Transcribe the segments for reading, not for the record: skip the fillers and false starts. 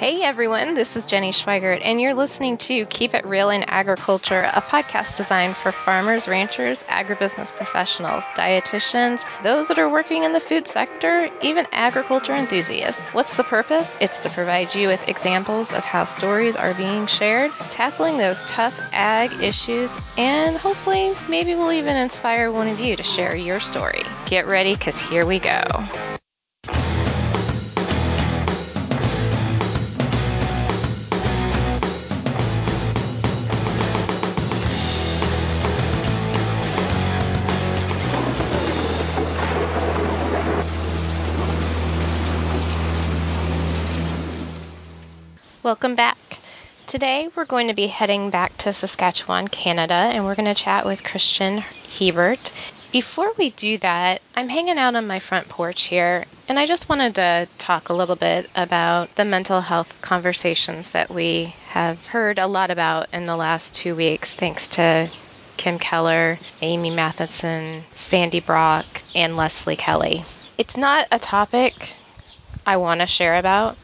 Hey everyone, this is Jenny Schweigert, and you're listening to Keep It Real in Agriculture, a podcast designed for farmers, ranchers, agribusiness professionals, dietitians, those that are working in the food sector, even agriculture enthusiasts. What's the purpose? It's to provide you with examples of how stories are being shared, tackling those tough ag issues, and hopefully maybe we'll even inspire one of you to share your story. Get ready, because here we go. Welcome back. Today we're going to be heading back to Saskatchewan, Canada, and we're going to chat with Christian Hebert. Before we do that, I'm hanging out on my front porch here, and I just wanted to talk a little bit about the mental health conversations that we have heard a lot about in the last 2 weeks, thanks to Kim Keller, Amy Matheson, Sandy Brock, and Leslie Kelly. It's not a topic I want to share about,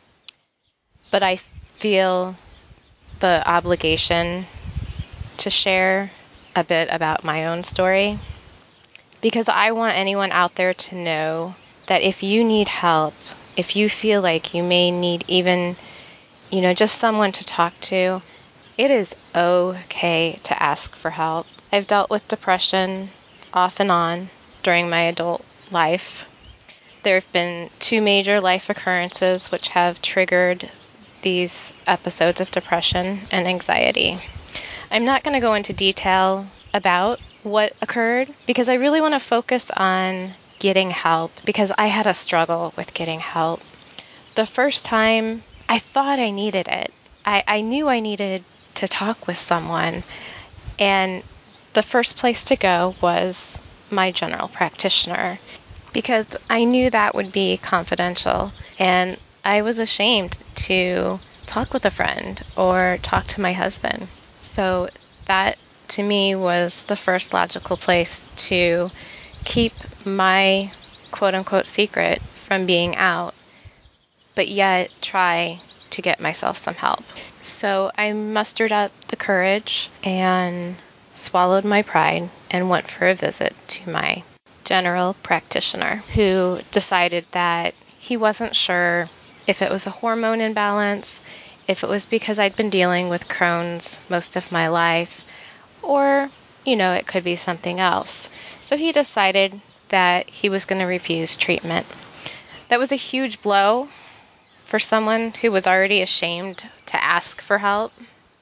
but I feel the obligation to share a bit about my own story, because I want anyone out there to know that if you need help, if you feel like you may need even, just someone to talk to, it is okay to ask for help. I've dealt with depression off and on during my adult life. There have been 2 major life occurrences which have triggered these episodes of depression and anxiety. I'm not going to go into detail about what occurred because I really want to focus on getting help, because I had a struggle with getting help. The first time I thought I needed it. I knew I needed to talk with someone, and the first place to go was my general practitioner, because I knew that would be confidential, and I was ashamed to talk with a friend or talk to my husband. So that, to me, was the first logical place to keep my quote-unquote secret from being out, but yet try to get myself some help. So I mustered up the courage and swallowed my pride and went for a visit to my general practitioner, who decided that he wasn't sure if it was a hormone imbalance, if it was because I'd been dealing with Crohn's most of my life, or, it could be something else. So he decided that he was going to refuse treatment. That was a huge blow for someone who was already ashamed to ask for help.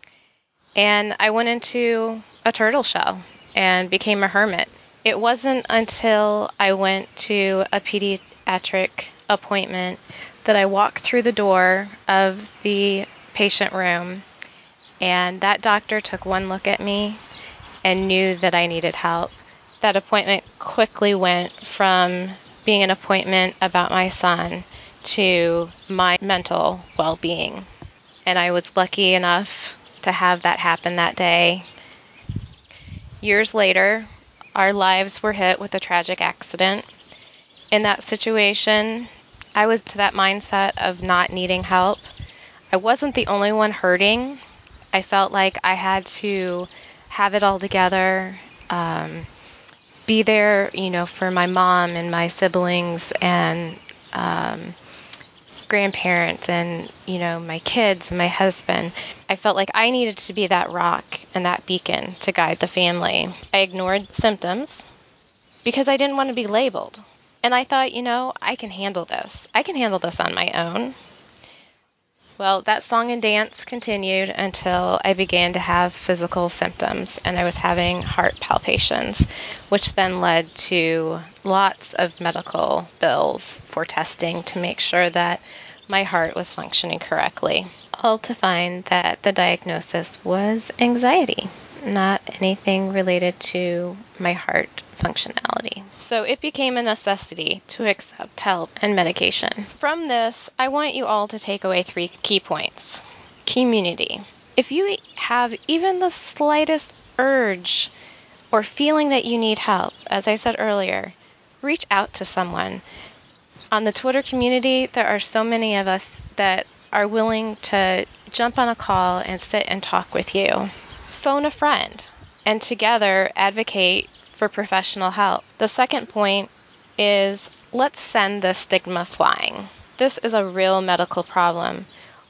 And I went into a turtle shell and became a hermit. It wasn't until I went to a pediatric appointment that I walked through the door of the patient room, and that doctor took one look at me and knew that I needed help. That appointment quickly went from being an appointment about my son to my mental well-being. And I was lucky enough to have that happen that day. Years later, our lives were hit with a tragic accident. In that situation, I was to that mindset of not needing help. I wasn't the only one hurting. I felt like I had to have it all together, be there, for my mom and my siblings and grandparents and, my kids and my husband. I felt like I needed to be that rock and that beacon to guide the family. I ignored symptoms because I didn't want to be labeled. And I thought, I can handle this. I can handle this on my own. Well, that song and dance continued until I began to have physical symptoms, and I was having heart palpitations, which then led to lots of medical bills for testing to make sure that my heart was functioning correctly. All to find that the diagnosis was anxiety, not anything related to my heart functionality. So it became a necessity to accept help and medication. From this, I want you all to take away 3 key points. Community. If you have even the slightest urge or feeling that you need help, as I said earlier, reach out to someone. On the Twitter community, there are so many of us that are willing to jump on a call and sit and talk with you. Phone a friend and together advocate for professional help. The second point is let's send the stigma flying. This is a real medical problem,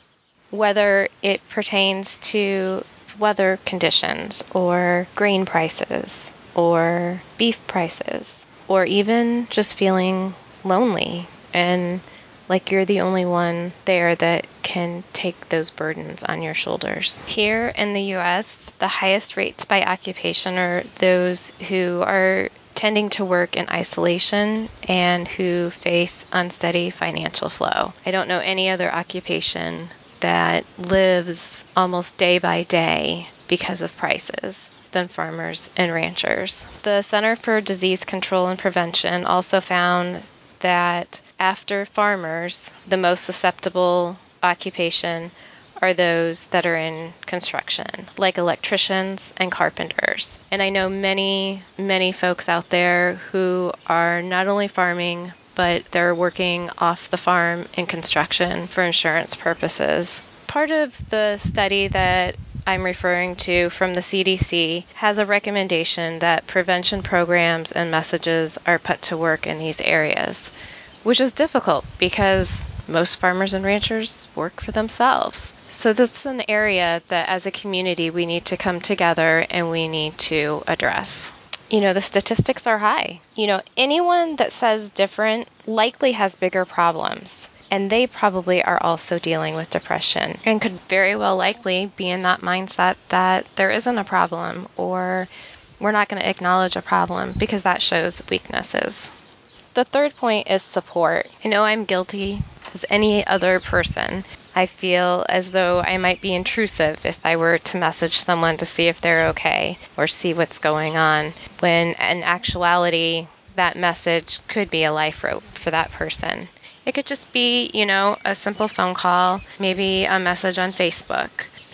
whether it pertains to weather conditions or grain prices or beef prices or even just feeling lonely and like you're the only one there that can take those burdens on your shoulders. Here in the US, the highest rates by occupation are those who are tending to work in isolation and who face unsteady financial flow. I don't know any other occupation that lives almost day by day because of prices than farmers and ranchers. The Center for Disease Control and Prevention also found that after farmers, the most susceptible occupation are those that are in construction, like electricians and carpenters. And I know many, many folks out there who are not only farming, but they're working off the farm in construction for insurance purposes. Part of the study that I'm referring to from the CDC has a recommendation that prevention programs and messages are put to work in these areas, which is difficult because most farmers and ranchers work for themselves. So this is an area that as a community we need to come together and we need to address. The statistics are high. Anyone that says different likely has bigger problems. And they probably are also dealing with depression and could very well likely be in that mindset that there isn't a problem or we're not going to acknowledge a problem because that shows weaknesses. The third point is support. I know I'm guilty as any other person. I feel as though I might be intrusive if I were to message someone to see if they're okay or see what's going on, when in actuality, that message could be a life rope for that person. It could just be, a simple phone call, maybe a message on Facebook.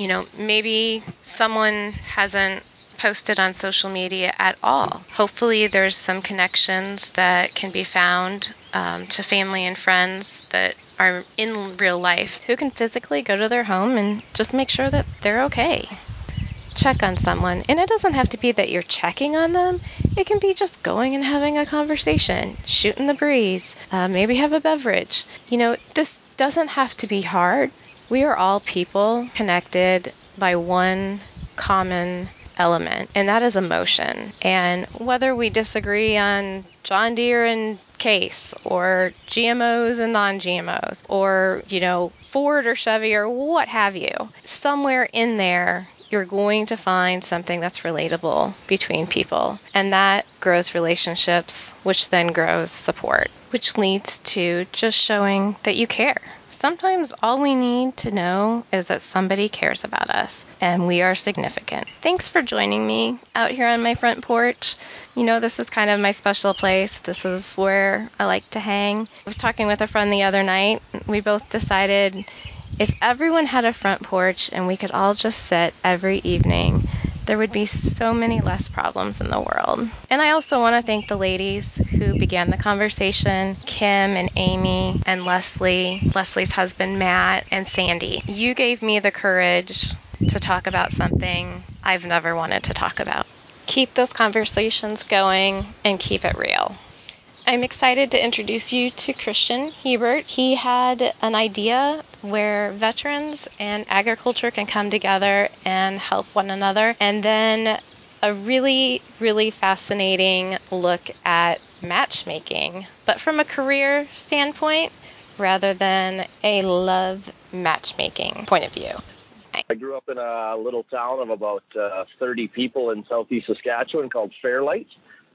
Maybe someone hasn't posted on social media at all. Hopefully there's some connections that can be found to family and friends that are in real life who can physically go to their home and just make sure that they're okay. Check on someone. And it doesn't have to be that you're checking on them. It can be just going and having a conversation, shooting the breeze, maybe have a beverage. This doesn't have to be hard. We are all people connected by one common element, and that is emotion. And whether we disagree on John Deere and Case or GMOs and non-GMOs or, Ford or Chevy or what have you, somewhere in there you're going to find something that's relatable between people. And that grows relationships, which then grows support, which leads to just showing that you care. Sometimes all we need to know is that somebody cares about us and we are significant. Thanks for joining me out here on my front porch. This is kind of my special place. This is where I like to hang. I was talking with a friend the other night. We both decided if everyone had a front porch and we could all just sit every evening, there would be so many less problems in the world. And I also want to thank the ladies who began the conversation, Kim and Amy and Leslie, Leslie's husband Matt, and Sandy. You gave me the courage to talk about something I've never wanted to talk about. Keep those conversations going and keep it real. I'm excited to introduce you to Christian Hebert. He had an idea where veterans and agriculture can come together and help one another. And then a really, really fascinating look at matchmaking, but from a career standpoint rather than a love matchmaking point of view. I grew up in a little town of about 30 people in southeast Saskatchewan called Fairlight,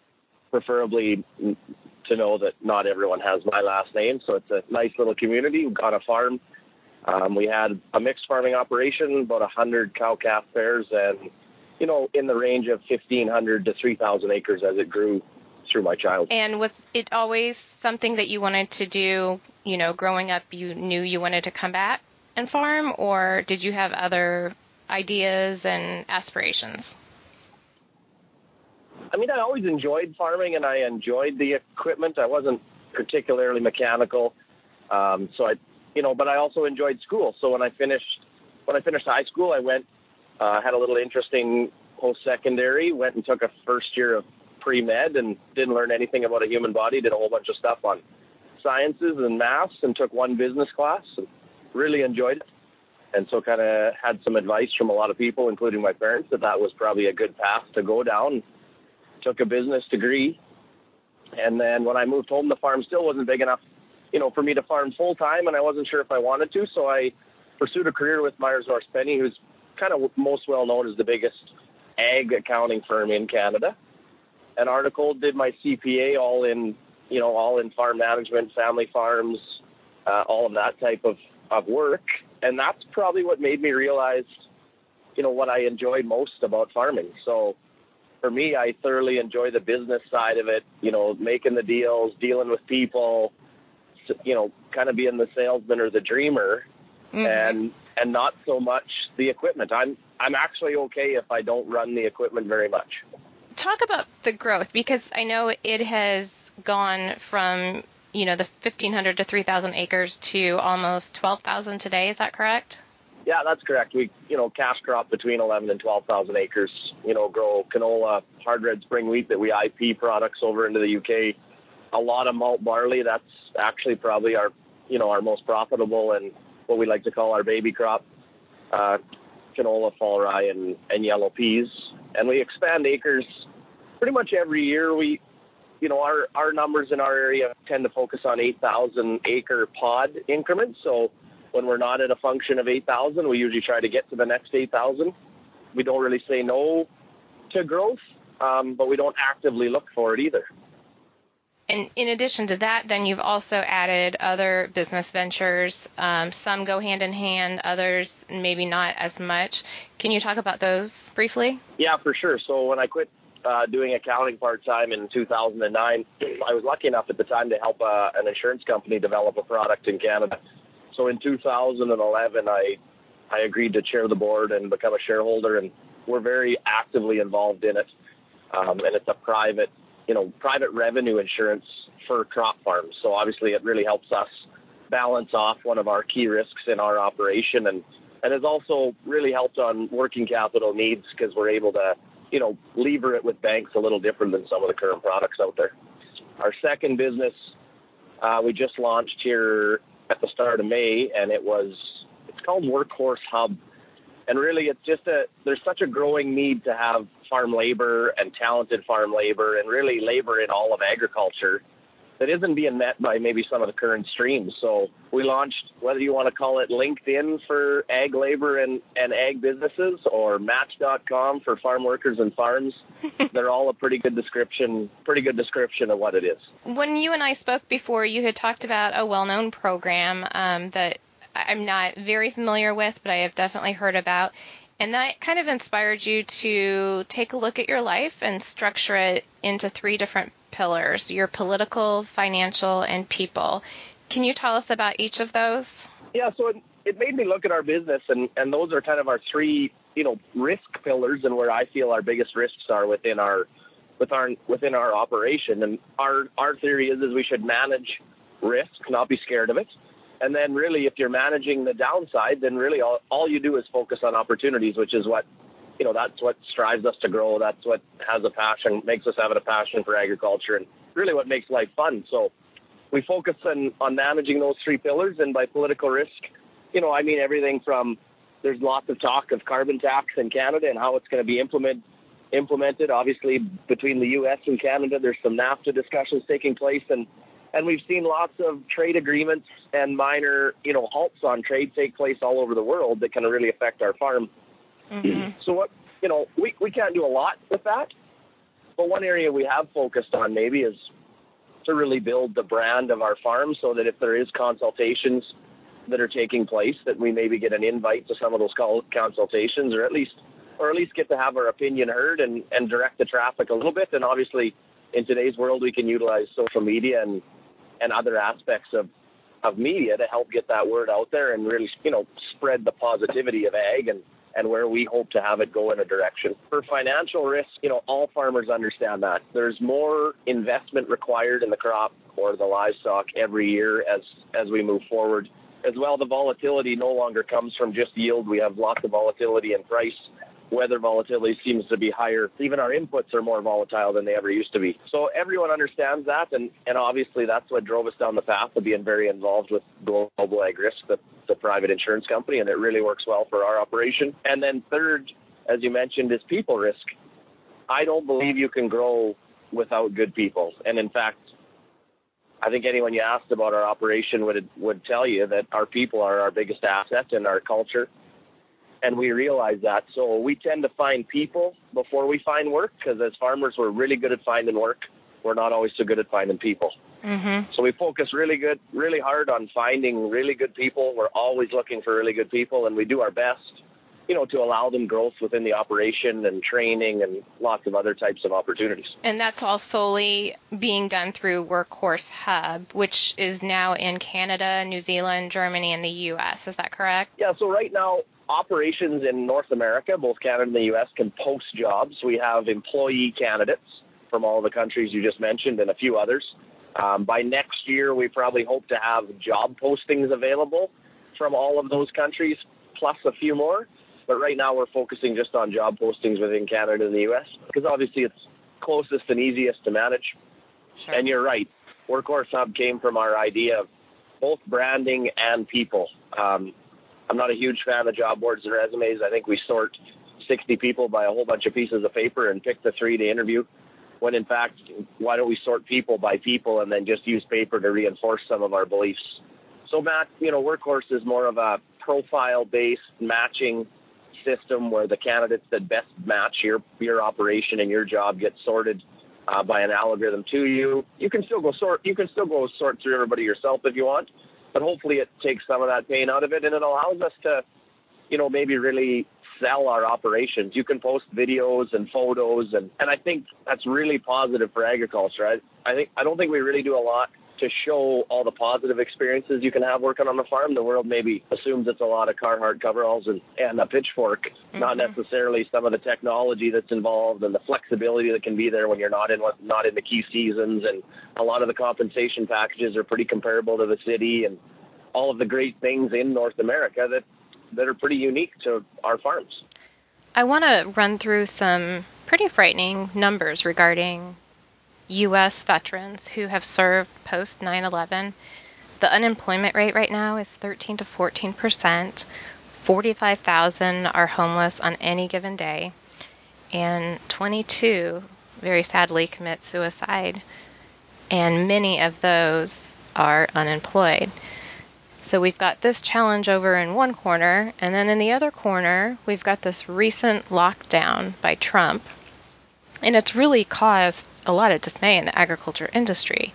preferably to know that not everyone has my last name. So it's a nice little community. We've got a farm. We had a mixed farming operation, about 100 cow-calf pairs, and, in the range of 1,500 to 3,000 acres as it grew through my childhood. And was it always something that you wanted to do, growing up, you knew you wanted to come back and farm, or did you have other ideas and aspirations? I always enjoyed farming and I enjoyed the equipment. I wasn't particularly mechanical. So but I also enjoyed school. So when I finished high school, I went, had a little interesting post-secondary, went and took a first year of pre-med and didn't learn anything about a human body, did a whole bunch of stuff on sciences and maths and took one business class and really enjoyed it. And so kind of had some advice from a lot of people, including my parents, that was probably a good path to go down. Took a business degree. And then when I moved home, the farm still wasn't big enough, for me to farm full time. And I wasn't sure if I wanted to. So I pursued a career with Myers Norris Penny, who's kind of most well known as the biggest ag accounting firm in Canada. And Article did my CPA all in farm management, family farms, all of that type of work. And that's probably what made me realize, what I enjoyed most about farming. So for me, I thoroughly enjoy the business side of it, making the deals, dealing with people, kind of being the salesman or the dreamer, and not so much the equipment. I'm actually okay if I don't run the equipment very much. Talk about the growth, because I know it has gone from, the 1,500 to 3,000 acres to almost 12,000 today. Is that correct? Yeah, that's correct. We, cash crop between 11 and 12,000 acres, grow canola, hard red spring wheat that we IP products over into the UK. A lot of malt barley. That's actually probably our most profitable and what we like to call our baby crop. Canola, fall rye, and yellow peas. And we expand acres pretty much every year. We, our numbers in our area tend to focus on 8,000 acre pod increments. So when we're not at a function of 8,000, we usually try to get to the next 8,000. We don't really say no to growth, but we don't actively look for it either. And in addition to that, then you've also added other business ventures. Some go hand in hand, others maybe not as much. Can you talk about those briefly? Yeah, for sure. So when I quit doing accounting part-time in 2009, I was lucky enough at the time to help an insurance company develop a product in Canada. So in 2011, I agreed to chair the board and become a shareholder, and we're very actively involved in it. And it's a private revenue insurance for crop farms. So obviously it really helps us balance off one of our key risks in our operation, and has also really helped on working capital needs because we're able to, lever it with banks a little different than some of the current products out there. Our second business, we just launched here at the start of May, and it's called Workhorse Hub. And really, it's just there's such a growing need to have farm labor and talented farm labor and really labor in all of agriculture that isn't being met by maybe some of the current streams. So we launched, whether you want to call it LinkedIn for ag labor and ag businesses, or Match.com for farm workers and farms. They're all a pretty good description of what it is. When you and I spoke before, you had talked about a well-known program that I'm not very familiar with, but I have definitely heard about. And that kind of inspired you to take a look at your life and structure it into 3 different pillars: your political, financial, and people. Can you tell us about each of those? Yeah, so it made me look at our business, and those are kind of our 3, risk pillars, and where I feel our biggest risks are within our operation. And our theory is we should manage risk, not be scared of it. And then really, if you're managing the downside, then really all you do is focus on opportunities, which is what, that's what strives us to grow. That's what has a passion, makes us have a passion for agriculture, and really what makes life fun. So we focus on managing those 3 pillars. And by political risk, I mean everything from, there's lots of talk of carbon tax in Canada and how it's going to be implemented. Obviously, between the U.S. and Canada, there's some NAFTA discussions taking place, and we've seen lots of trade agreements and minor, halts on trade take place all over the world that can really affect our farm. Mm-hmm. So what, we can't do a lot with that. But one area we have focused on maybe is to really build the brand of our farm, so that if there is consultations that are taking place, that we maybe get an invite to some of those consultations, or at least get to have our opinion heard and direct the traffic a little bit. And obviously, in today's world, we can utilize social media and other aspects of media to help get that word out there and really, spread the positivity of ag and where we hope to have it go in a direction. For financial risk, all farmers understand that. There's more investment required in the crop or the livestock every year as we move forward. as well, the volatility no longer comes from just yield. We have lots of volatility in price. Weather volatility seems to be higher. Even our inputs are more volatile than they ever used to be. So everyone understands that, and obviously that's what drove us down the path of being very involved with Global Ag Risk, the private insurance company, and it really works well for our operation. And then third, as you mentioned, is people risk. I don't believe you can grow without good people. And in fact, I think anyone you asked about our operation would tell you that our people are our biggest asset in our culture. And we realize that. So we tend to find people before we find work, because as farmers, we're really good at finding work. We're not always so good at finding people. Mm-hmm. So we focus really hard on finding really good people. We're always looking for really good people, and we do our best, to allow them growth within the operation and training and lots of other types of opportunities. And that's all solely being done through Workhorse Hub, which is now in Canada, New Zealand, Germany, and the U.S. Is that correct? Yeah, so right now, operations in North America, both Canada and the U.S., can post jobs. We have employee candidates from all the countries you just mentioned and a few others. By next year, we probably hope to have job postings available from all of those countries, plus a few more. But right now, we're focusing just on job postings within Canada and the U.S., because obviously it's closest and easiest to manage. Sure. And you're right. Workhorse Hub came from our idea of both branding and people. I'm not a huge fan of job boards and resumes. I think we sort 60 people by a whole bunch of pieces of paper and pick the 3 to interview, when in fact, why don't we sort people by people and then just use paper to reinforce some of our beliefs? So, Matt, Workhorse is more of a profile-based matching system where the candidates that best match your operation and your job get sorted by an algorithm to you. You can still go sort through everybody yourself if you want, but hopefully it takes some of that pain out of it, and it allows us to, maybe really sell our operations. You can post videos and photos, and I think that's really positive for agriculture. I don't think we really do a lot to show all the positive experiences you can have working on the farm. The world maybe assumes it's a lot of Carhartt coveralls and a pitchfork, mm-hmm. not necessarily some of the technology that's involved and the flexibility that can be there when you're not in the key seasons. And a lot of the compensation packages are pretty comparable to the city, and all of the great things in North America that are pretty unique to our farms. I want to run through some pretty frightening numbers regarding U.S. veterans who have served post 9/11. The unemployment rate right now is 13 to 14%. 45,000 are homeless on any given day, and 22, very sadly, commit suicide, and many of those are unemployed. So we've got this challenge over in one corner, and then in the other corner, we've got this recent lockdown by Trump. And it's really caused a lot of dismay in the agriculture industry.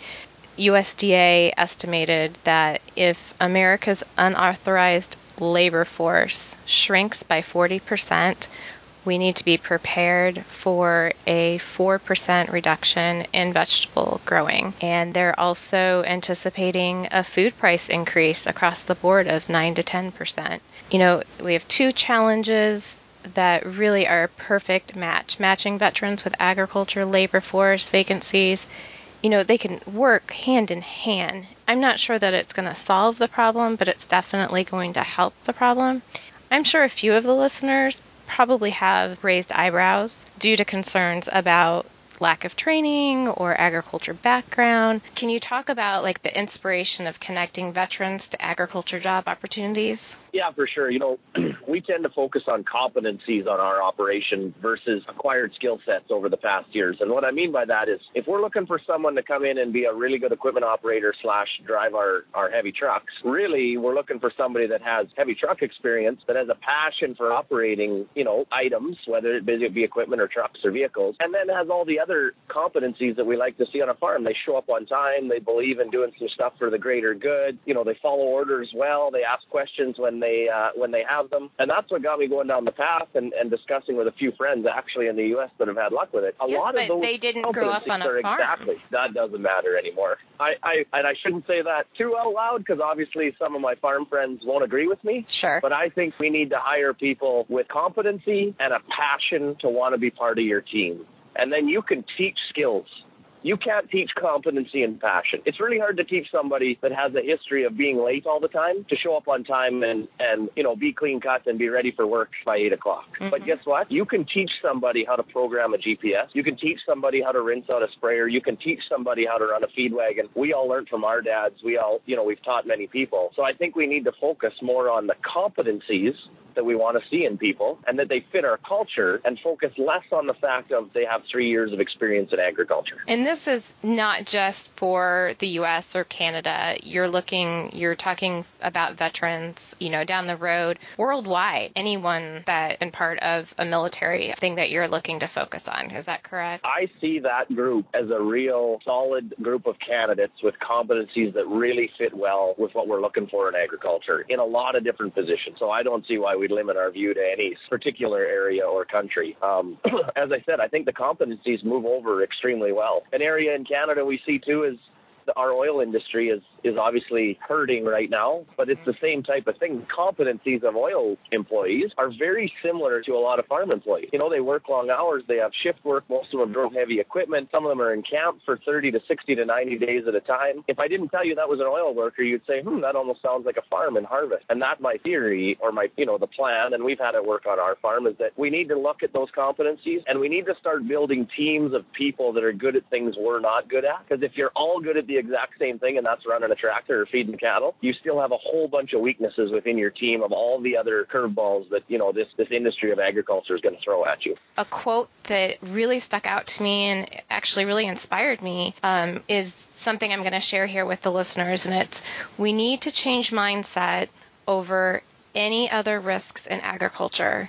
USDA estimated that if America's unauthorized labor force shrinks by 40%, we need to be prepared for a 4% reduction in vegetable growing. And they're also anticipating a food price increase across the board of 9 to 10%. We have 2 challenges that really are a perfect match. Matching veterans with agriculture, labor force, vacancies. They can work hand in hand. I'm not sure that it's going to solve the problem, but it's definitely going to help the problem. I'm sure a few of the listeners probably have raised eyebrows due to concerns about lack of training or agriculture background. Can you talk about the inspiration of connecting veterans to agriculture job opportunities? Yeah, for sure. We tend to focus on competencies on our operation versus acquired skill sets over the past years. And what I mean by that is if we're looking for someone to come in and be a really good equipment operator / drive our heavy trucks, really we're looking for somebody that has heavy truck experience, that has a passion for operating, items, whether it be equipment or trucks or vehicles, and then has all the other competencies that we like to see on a farm. They show up on time. They believe in doing some stuff for the greater good. They follow orders well. They ask questions when they have them. And that's what got me going down the path and discussing with a few friends actually in the U.S. that have had luck with it. A lot of those they didn't grow up on a farm. Exactly. That doesn't matter anymore. I shouldn't say that too out loud because obviously some of my farm friends won't agree with me. Sure. But I think we need to hire people with competency and a passion to want to be part of your team. And then you can teach skills. You can't teach competency and passion. It's really hard to teach somebody that has a history of being late all the time to show up on time and be clean cut and be ready for work by 8 o'clock. Mm-hmm. But guess what? You can teach somebody how to program a GPS. You can teach somebody how to rinse out a sprayer. You can teach somebody how to run a feed wagon. We all learned from our dads. We've taught many people. So I think we need to focus more on the competencies that we want to see in people and that they fit our culture, and focus less on the fact of they have 3 years of experience in agriculture. And this is not just for the U.S. or Canada. You're talking about veterans, down the road, worldwide, anyone that been part of a military thing that you're looking to focus on. Is that correct? I see that group as a real solid group of candidates with competencies that really fit well with what we're looking for in agriculture in a lot of different positions. So I don't see why we'd limit our view to any particular area or country. As I said, I think the competencies move over extremely well. An area in Canada we see too is our oil industry is obviously hurting right now, but it's the same type of thing. Competencies of oil employees are very similar to a lot of farm employees. They work long hours, they have shift work, most of them drove heavy equipment, some of them are in camp for 30 to 60 to 90 days at a time. If I didn't tell you that was an oil worker, you'd say, that almost sounds like a farm and harvest. And that's my theory, or the plan, and we've had it work on our farm, is that we need to look at those competencies, and we need to start building teams of people that are good at things we're not good at. Because if you're all good at the exact same thing, and that's running a tractor or feeding cattle, you still have a whole bunch of weaknesses within your team of all the other curveballs that this industry of agriculture is going to throw at you. A quote that really stuck out to me and actually really inspired me is something I'm going to share here with the listeners, and it's, we need to change mindset over any other risks in agriculture.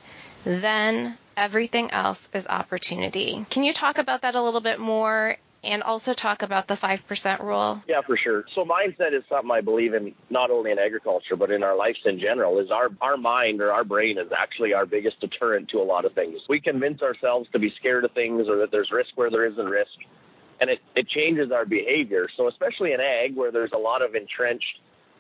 Then everything else is opportunity. Can you talk about that a little bit more? And also talk about the 5% rule? Yeah, for sure. So mindset is something I believe in, not only in agriculture, but in our lives in general. Is our mind, or our brain, is actually our biggest deterrent to a lot of things. We convince ourselves to be scared of things, or that there's risk where there isn't risk, and it changes our behavior. So especially in ag, where there's a lot of entrenched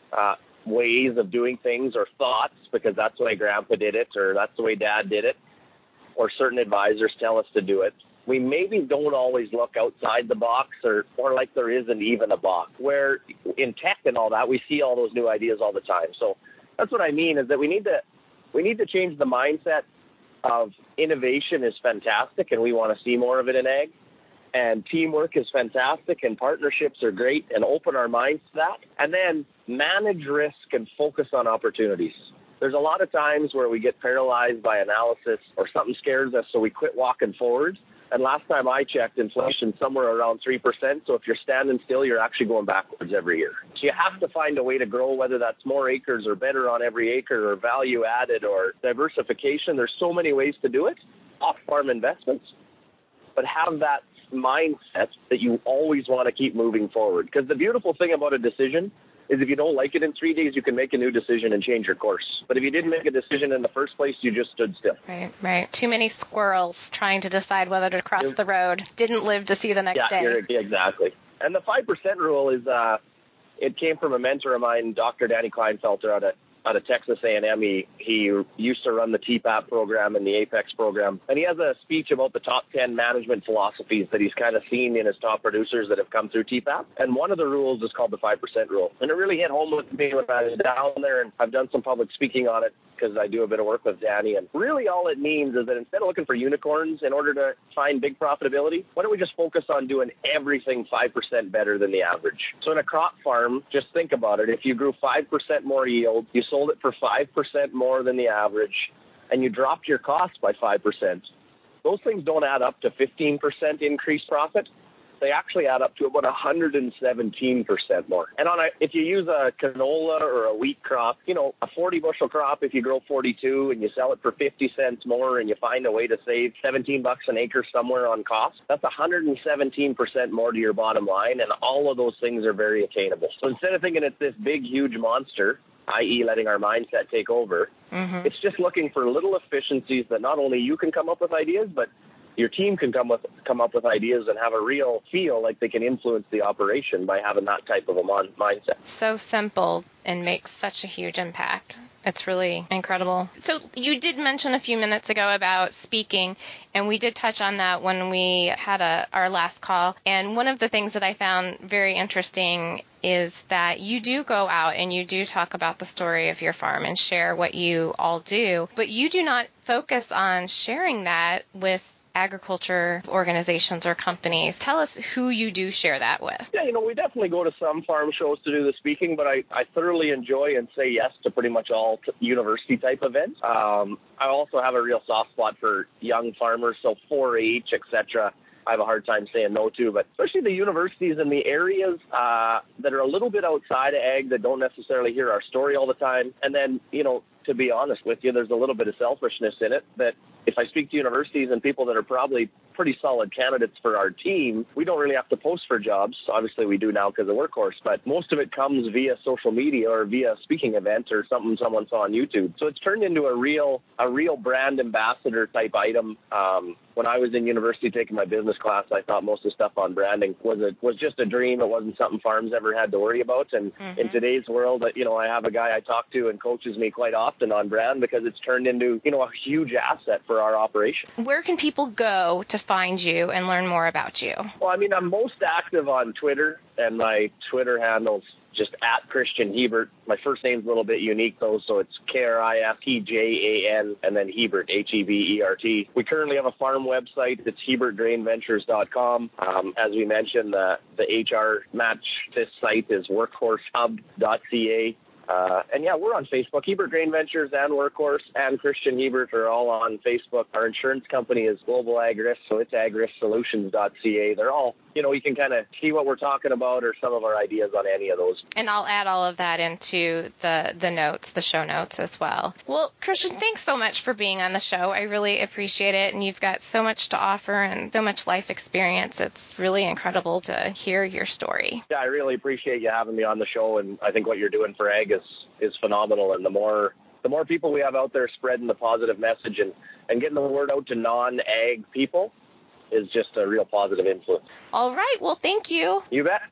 ways of doing things, or thoughts, because that's the way Grandpa did it, or that's the way Dad did it, or certain advisors tell us to do it, we maybe don't always look outside the box, or like there isn't even a box. Where in tech and all that, we see all those new ideas all the time. So that's what I mean, is that we need to change the mindset of innovation is fantastic, and we want to see more of it in ag. And teamwork is fantastic, and partnerships are great, and open our minds to that. And then manage risk and focus on opportunities. There's a lot of times where we get paralyzed by analysis, or something scares us, so we quit walking forward. And last time I checked, inflation's somewhere around 3%. So if you're standing still, you're actually going backwards every year. So you have to find a way to grow, whether that's more acres or better on every acre, or value added, or diversification. There's so many ways to do it, off-farm investments. But have that mindset that you always want to keep moving forward. Because the beautiful thing about a decision is, if you don't like it in 3 days, you can make a new decision and change your course. But if you didn't make a decision in the first place, you just stood still. Right. Too many squirrels trying to decide whether to cross the road. Didn't live to see the next day. Yeah, exactly. And the 5% rule is, it came from a mentor of mine, Dr. Danny Kleinfelter, out of Texas A&M. He used to run the TPAP program and the APEX program. And he has a speech about the top 10 management philosophies that he's kind of seen in his top producers that have come through TPAP. And one of the rules is called the 5% rule. And it really hit home with me when I was down there, and I've done some public speaking on it, because I do a bit of work with Danny. And really all it means is that instead of looking for unicorns in order to find big profitability, why don't we just focus on doing everything 5% better than the average? So in a crop farm, just think about it. If you grew 5% more yield, you sold it for 5% more than the average, and you dropped your cost by 5%, those things don't add up to 15% increased profit. They actually add up to about 117% more. And if you use a canola or a wheat crop, a 40 bushel crop, if you grow 42 and you sell it for 50 cents more, and you find a way to save $17 an acre somewhere on cost, that's 117% more to your bottom line. And all of those things are very attainable. So instead of thinking it's this big, huge monster, i.e. letting our mindset take over, it's just looking for little efficiencies that not only you can come up with ideas, but your team can come up with ideas and have a real feel like they can influence the operation by having that type of a mindset. So simple and makes such a huge impact. It's really incredible. So you did mention a few minutes ago about speaking, and we did touch on that when we had our last call. And one of the things that I found very interesting is that you do go out and you do talk about the story of your farm and share what you all do, but you do not focus on sharing that with agriculture organizations or companies. Tell us who you do share that with. Yeah, we definitely go to some farm shows to do the speaking, but I thoroughly enjoy and say yes to pretty much all university type events. I also have a real soft spot for young farmers, so 4-H, etc. I have a hard time saying no to, but especially the universities in the areas that are a little bit outside of ag that don't necessarily hear our story all the time. And then, to be honest with you, there's a little bit of selfishness in it that if I speak to universities and people that are probably pretty solid candidates for our team, we don't really have to post for jobs. Obviously, we do now because of Workhorse, but most of it comes via social media or via speaking event or something someone saw on YouTube. So it's turned into a real brand ambassador type item. When I was in university taking my business class, I thought most of the stuff on branding was just a dream. It wasn't something farms ever had to worry about. And in today's world, I have a guy I talk to and coaches me quite often on brand because it's turned into, a huge asset for our operation. Where can people go to find you and learn more about you? Well, I'm most active on Twitter, and my Twitter handle's just at Christian Hebert. My first name's a little bit unique, though, so it's KRISTJAN and then Hebert, HEBERT. We currently have a farm website. It's HebertGrainVentures.com. As we mentioned, the HR match this site is WorkhorseHub.ca. We're on Facebook. Hebert Grain Ventures and Workhorse and Christian Hebert are all on Facebook. Our insurance company is Global Agrisk, so it's agrisksolutions.ca. They're all, you can kind of see what we're talking about or some of our ideas on any of those. And I'll add all of that into the notes, the show notes as well. Well, Christian, thanks so much for being on the show. I really appreciate it. And you've got so much to offer and so much life experience. It's really incredible to hear your story. Yeah, I really appreciate you having me on the show. And I think what you're doing for ag is phenomenal. And the more people we have out there spreading the positive message and getting the word out to non-ag people is just a real positive influence. All right. Well, thank you. You bet.